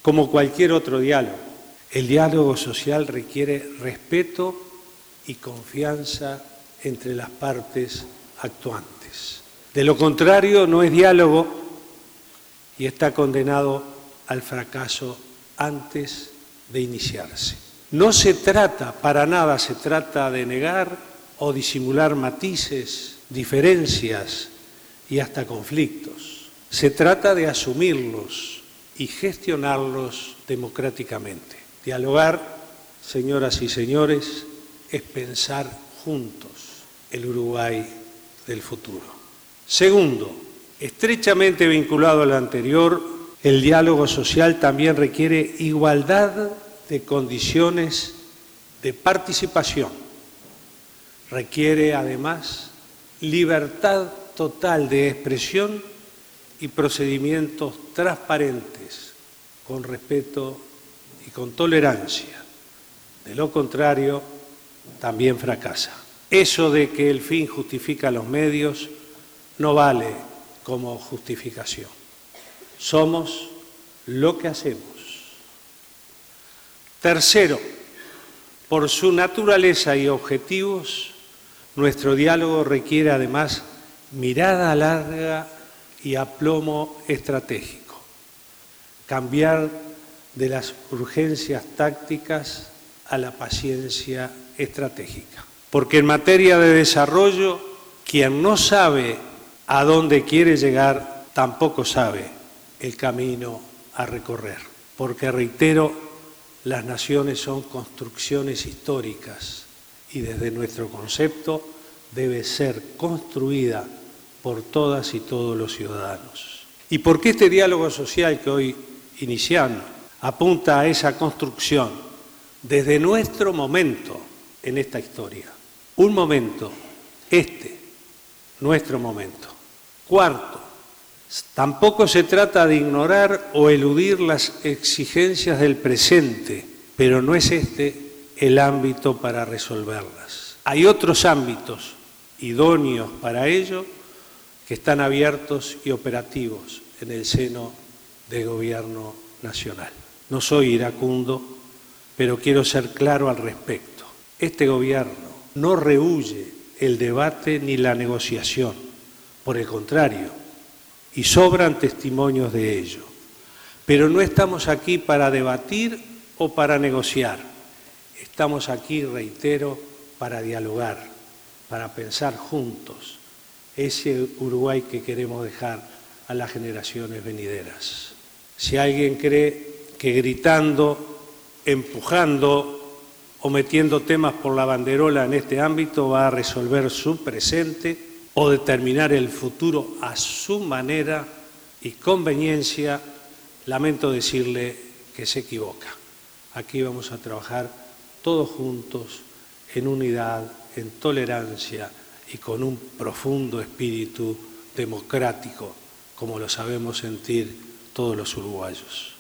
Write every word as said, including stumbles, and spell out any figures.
como cualquier otro diálogo. El diálogo social requiere respeto y confianza entre las partes actuantes. De lo contrario, no es diálogo y está condenado al fracaso antes de iniciarse. No se trata, para nada se trata de negar o disimular matices, diferencias y hasta conflictos. Se trata de asumirlos y gestionarlos democráticamente. Dialogar, señoras y señores, es pensar juntos el Uruguay del futuro. Segundo, estrechamente vinculado al anterior, el diálogo social también requiere igualdad de condiciones de participación. Requiere además libertad total de expresión y procedimientos transparentes, con respeto y con tolerancia. De lo contrario, también fracasa. Eso de que el fin justifica los medios no vale como justificación. Somos lo que hacemos. Tercero, por su naturaleza y objetivos, nuestro diálogo requiere además mirada larga y aplomo estratégico. Cambiar de las urgencias tácticas a la paciencia estratégica. Porque en materia de desarrollo, quien no sabe a dónde quiere llegar, tampoco sabe el camino a recorrer. Porque, reitero, las naciones son construcciones históricas y desde nuestro concepto debe ser construida por todas y todos los ciudadanos. ¿Y por qué este diálogo social que hoy iniciamos apunta a esa construcción desde nuestro momento en esta historia? Un momento, este, nuestro momento. Cuarto, tampoco se trata de ignorar o eludir las exigencias del presente, pero no es este el ámbito para resolverlas. Hay otros ámbitos idóneos para ello que están abiertos y operativos en el seno del Gobierno Nacional. No soy iracundo, pero quiero ser claro al respecto. Este Gobierno no rehúye el debate ni la negociación, por el contrario, y sobran testimonios de ello. Pero no estamos aquí para debatir o para negociar. Estamos aquí, reitero, para dialogar, para pensar juntos ese Uruguay que queremos dejar a las generaciones venideras. Si alguien cree que gritando, empujando o metiendo temas por la banderola en este ámbito va a resolver su presente o determinar el futuro a su manera y conveniencia, lamento decirle que se equivoca. Aquí vamos a trabajar todos juntos en unidad, en tolerancia y con un profundo espíritu democrático, como lo sabemos sentir todos los uruguayos.